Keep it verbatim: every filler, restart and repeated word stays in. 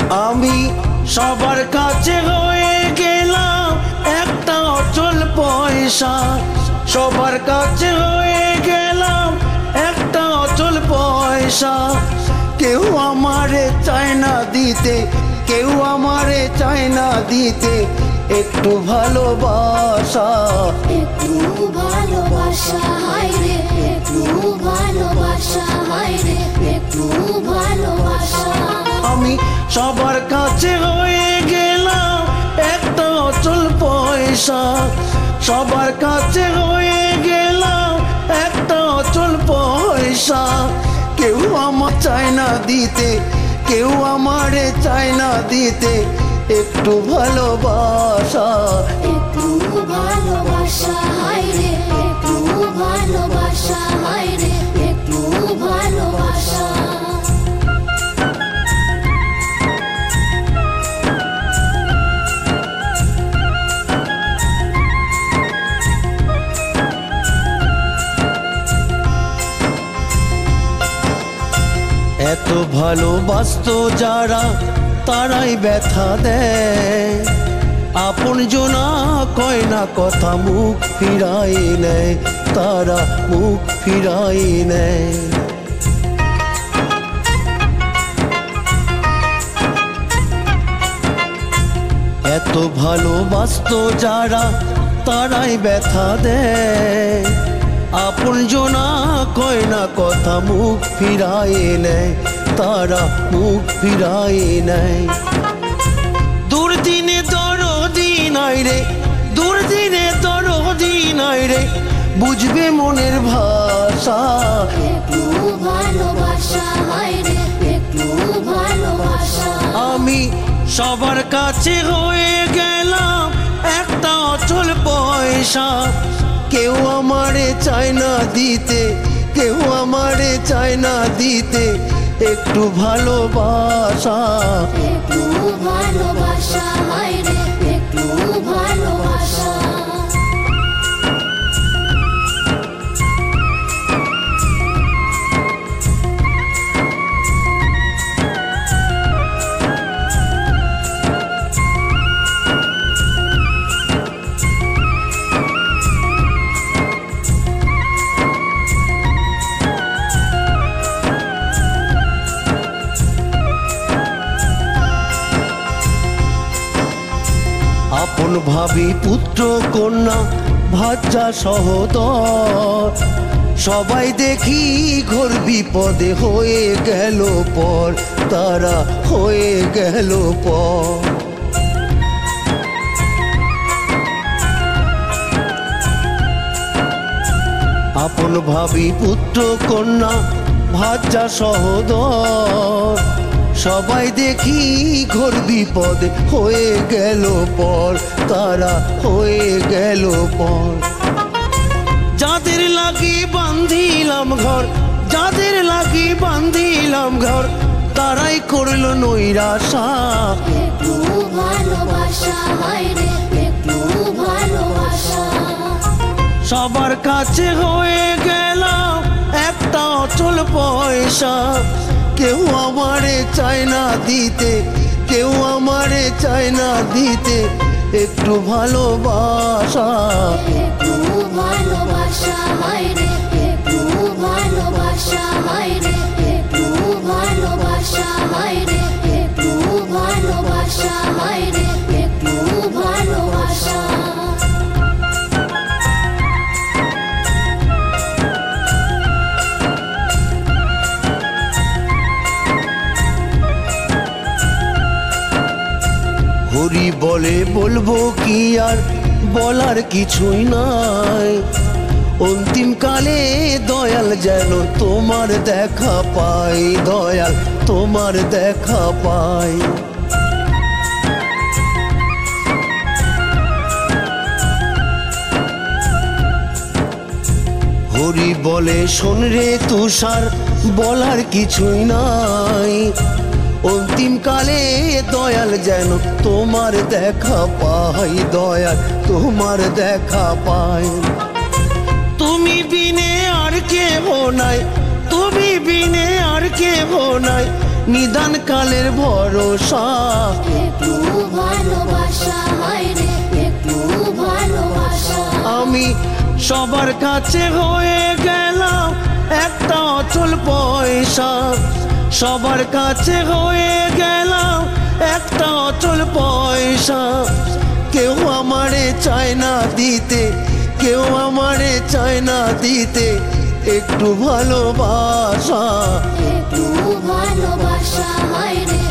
আমি সবার কাছে হয়ে গেলাম একটা অচল পয়সা, সবার কাছে হয়ে গেলাম একটা অচল পয়সা। কেউ আমারে চায় না দিতে, কেউ আমারে চায় না দিতে একটু ভালোবাসা। একটু ভালোবাসা হায় রে, একটু ভালোবাসা হায় রে, একটু ভালোবাসা। আমি সবার কাছে হয়ে গেলাম একটা অচল পয়সা, সবার কাছে হয়ে গেলাম একটা অচল পয়সা। কেউ আমার চায় না দিতে, কেউ আমারে চায় না দিতে একটু ভালোবাসা। একটু ভালোবাসা হায় রে, একটু ভালোবাসা হায় রে, একটু ভালোবাসা। এত ভালোবাসতো যারা তারাই ব্যথা দেয়, আপন জনা কয় না কথা মুখ ফিরাই নেয়, তারা মুখ ফিরাই নেয়। এত ভালোবাসতো যারা তারাই ব্যথা দেয়, আপন জনা কয় না কথা মুখ ফিরাই নেয়, তারা মুখ ফিরাই নেয়। দুর্দিনে দরদি নাই রে, দুর্দিনে দরদি নাই রে বুঝবে মনের ভাষা। একটু ভালোবাসা হায় রে, একটু ভালোবাসা। আমি সবার কাছে হয়ে গেলাম একটা অচল পয়সা, কেউ আমারে চায় না দিতে, কেউ আমারে চায় না দিতে একটু ভালোবাসা। একটু ভালোবাসা হায় রে, একটু ভালোবাসা। আপন ভাবি পুত্র কন্যা ভাজ্জা সহোদর সবাই দেখি ঘোর বিপদে হয়ে গেল পর, তারা হয়ে গেল পর। আপন ভাবি পুত্র কন্যা ভাজ্জা সহোদর সবাই দেখি ঘোর বিপদ হয়ে গেল পর, তারা হয়ে গেল পর। যাদের লাগি বান্ধিলাম ঘর, যাদের লাগি বান্ধিলাম ঘর তারাই করলো নৈরাশা। একটু ভালোবাসা হায় রে, একটু ভালোবাসা। সবার কাছে হয়ে গেলাম একটা অচল পয়সা, কেউ আমারে চায় না দিতে, কেউ আমারে চায় না দিতে একটু ভালোবাসা। একটু ভালোবাসা হায় রে, একটু ভালোবাসা হায় রে, একটু ভালোবাসা হায় রে, একটু ভালোবাসা হায় রে, একটু ভালোবাসা। হরি বলে বলবো কি আর বলার কিছুই নাই, অন্তিম কালে দয়াল যেন তোমার দেখা পাই, দয়াল তোমার দেখা পাই। হরি বলে শোন রে তুষার বলার কিছুই নাই, অন্তিম কালে দয়াল যেন তোমার দেখা পাই, দয়াল তোমার দেখা পাই। তুমি বিনে আর কেহ নাই, তুমি বিনে আর কেহ নাই নিদান কালের ভরসা। একটু ভালোবাসা হায় রে একটু ভালোবাসা। আমি সবার কাছে হয়ে গেলাম একটা অচল পয়সা, সবার কাছে হয়ে গেলাম একটা অচল পয়সা। কেউ আমারে চায় না দিতে, কেউ আমারে চায় না দিতে একটু ভালোবাসা। একটু ভালোবাসা হায় রে